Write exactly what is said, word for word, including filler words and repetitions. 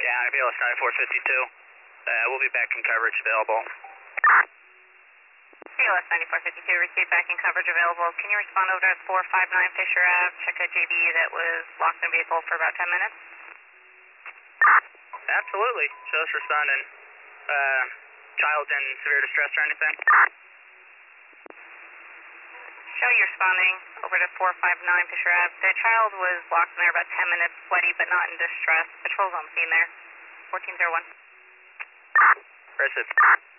Yeah, B L S ninety-four fifty-two. Uh, we'll be back in coverage available. B L S ninety-four fifty-two, receive back in coverage available. Can you respond over to four five nine Fisher Ave, check a J B that was locked in a vehicle for about ten minutes? Absolutely. Show us responding. Uh, child in severe distress or anything? Show you responding over to four five nine Fisher Ave. The child was locked in there about ten minutes, sweaty but not in distress. Patrol's on scene there. fourteen oh one. Recipe.